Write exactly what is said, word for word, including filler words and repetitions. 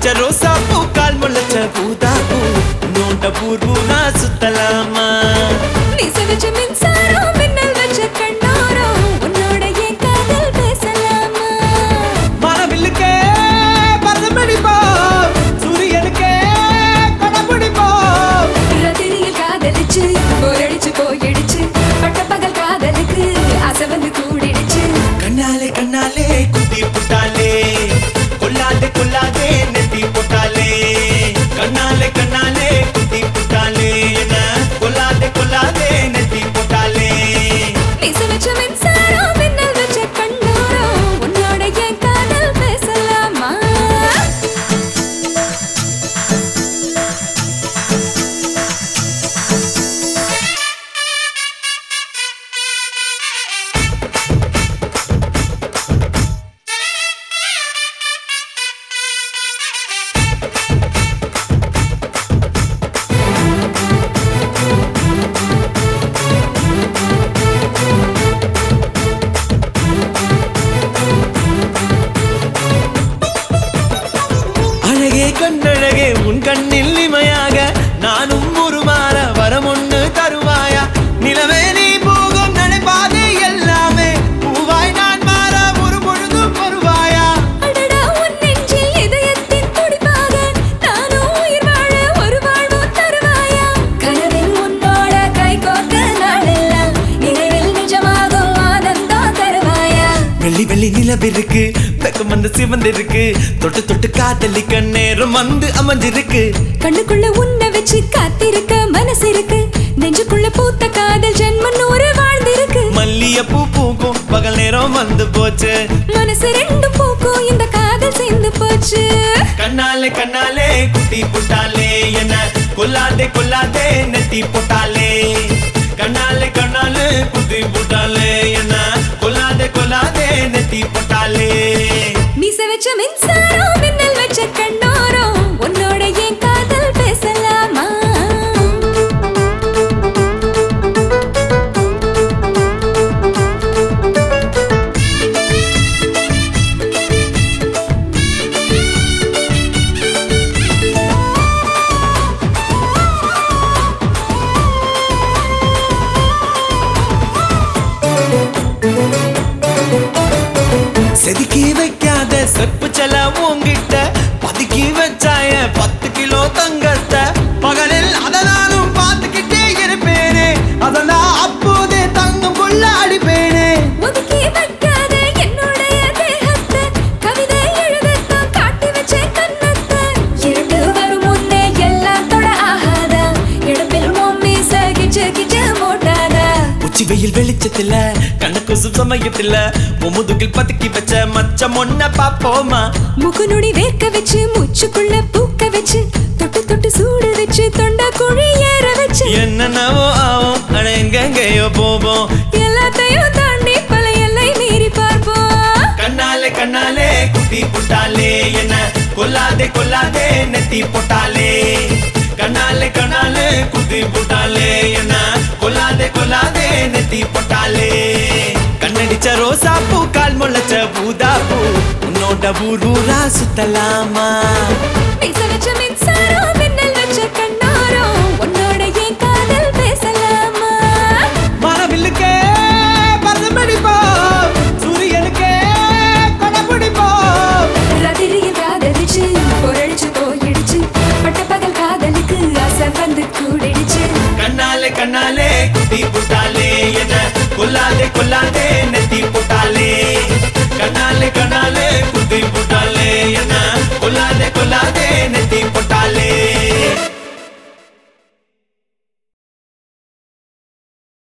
கண்ணடிச்ச ரோசா பூ கால் முளைச்ச பூதா பூ நோண்ட பூர்வூனா சுத்தலாமா நீ சவிச்ச மின்சாரம் மின்னல் வச்ச கண்ணாரம் உன்னோட என் காதல் பேசலாமா மரவில்லுக்கே பரதமடிப்போ சூரியனுக்கே கொடபிடிப்போ ராத்திரியில் காதலிச்சு போரடிச்சு போயிடுச்சு பட்ட பகல் காதலுக்கு ஆசை வந்து கூடிடுச்சு கண்ணாலே கண்ணாலே குத்தி புட்டாலே கொல்லாதே கொல்லாதே நெத்தி போட்டாலே கண்ணாலே கண்ணாலே குத்தி புட்டாலே என்ன கொல்லாதே கொல்லாதே நெத்தி போட்டாலே நீ சவிச்ச மின்சாரம் மின்னல் வச்ச கண்ணாரம் உன்னோட என் காதல் பேசலாமா அழகே கண்ணழகே உன் கண்ணில் இமையாக நானும் உருமாற வரம் ஒண்ணு தருவாயா நிலவே நீ போகும் நடைபாதை எல்லாமே பூவாய் நான் மாற ஒரு பொழுதும் வருவாயா அடடா உன் நெஞ்சில் இதயத்தின் துடிப்பாக நானும் உயிர் வாழ ஒரு வாழ்வு தருவாயா கனவில் உன்னோட கை கோர்த்த நாளெல்லாம் நினைவில் நிஜமாகும் ஆனந்தம் தருவாயா வெள்ளி வெள்ளி நிலவிருக்கு வெக்கம் வந்து சிவந்திருக்கு தொட்டு தொட்டு காதலிக்க நேரம் வந்து அமைஞ்சிருக்கு கண்ணுக்குள்ள உன்னை வச்சு காத்திருக்க மனசு இருக்கு நெஞ்சுக்குள்ள பூத்த காதல் ஜென்மம் நூறு வாழ்ந்திருக்கு மல்லிய பூ பூக்கும் பகல் நேரம் வந்து போச்சு மனசு ரெண்டும் பூக்கும் இந்த காதல் சேர்ந்து போச்சு கண்ணாலே கண்ணாலே குத்தி புட்டாலே என்ன கொல்லாதே கொல்லாதே நெத்தி போட்டாலே கண்ணாலே கண்ணாலே குத்தி புட்டாலே என்ன கொல்லாதே கொல்லாதே நெத்தி போட்டாலே மீச வச்ச மின்சாரம் மின்னல் வச்ச கண்ணோரம் உன்னோட என் காதல் பேசலாமா செதுக்கி வைக்காத செப்பு செல உங்கிட்ட பதுக்கி வச்சாய பத்து கிலோ தங்கத்தை பகலில் அதை நானும் பார்த்துக்கிட்டே இருப்பேனே அதெல்லாம் அப்போதே தங்கம் கொள்ள அடிப்பேனே ஒதுக்கி வைக்காத என்னுடைய தேகத்தை கவிதை எழுதத்தான் காட்டி வச்ச கண்ணத்தை இருட்டு வரும் முன்னே எல்லாம் தொட ஆகாதா இடுப்பில் மொம்மி சகிச்சு கிச்சு மூட்டாதா உச்சி வெயில் வெளிச்சத்துல கண்ணுக்கு சுசமயத்துல முதுகில் பதுக்கி வச்ச மச்சம் ஒன்ன பாப்போமா முகநுடி வேர்க்க வச்சு மூச்சுக்குள்ள பூக்க வச்சு தொட்டு தொட்டு சூடு வச்சு தொண்டை குழி ஏற வச்சு என்னென்னவோ ஆகும் ஆனா எங்கெங்கேயோ போவோம் எல்லாத்தையும் தாண்டி பல எல்லை மீறி பார்ப்போம் கண்ணாலே கண்ணாலே குத்தி புட்டாலே என்ன கொல்லாதே கொல்லாதே நெத்தி போட்டாலே கண்ணாலே கண்ணாலே குத்தி புட்டாலே என்ன கொல்லாதே கொல்லாதே நெத்தி போட்டாலே கண்ணடிச்ச ரோசா பூ கால் முளைச்ச பூதா பூ உன்னோட ஊரூரா சுத்தலாமா மீச வச்ச மின்சாரம் மின்னல் வச்ச கண்ணாரம் உன்னோட என் காதல் பேசலாமா மரவில்லுக்கே பரதமடிப்போ சூரியனுக்கே கொடபிடிப்போ ராத்திரியில் காதலிச்சு பொரடிச்சு போயிடுச்சு பட்ட பகல் காதலுக்கு ஆசை வந்து கூடிடுச்சு கண்ணாலே கண்ணாலே குத்தி புட்டாலே என்ன கொல்லாதே கொல்லாதே நெத்தி போட்டாலே கண்ணாலே கண்ணாலே குத்தி புட்டாலே என்ன கொல்லாதே கொல்லாதே நெத்தி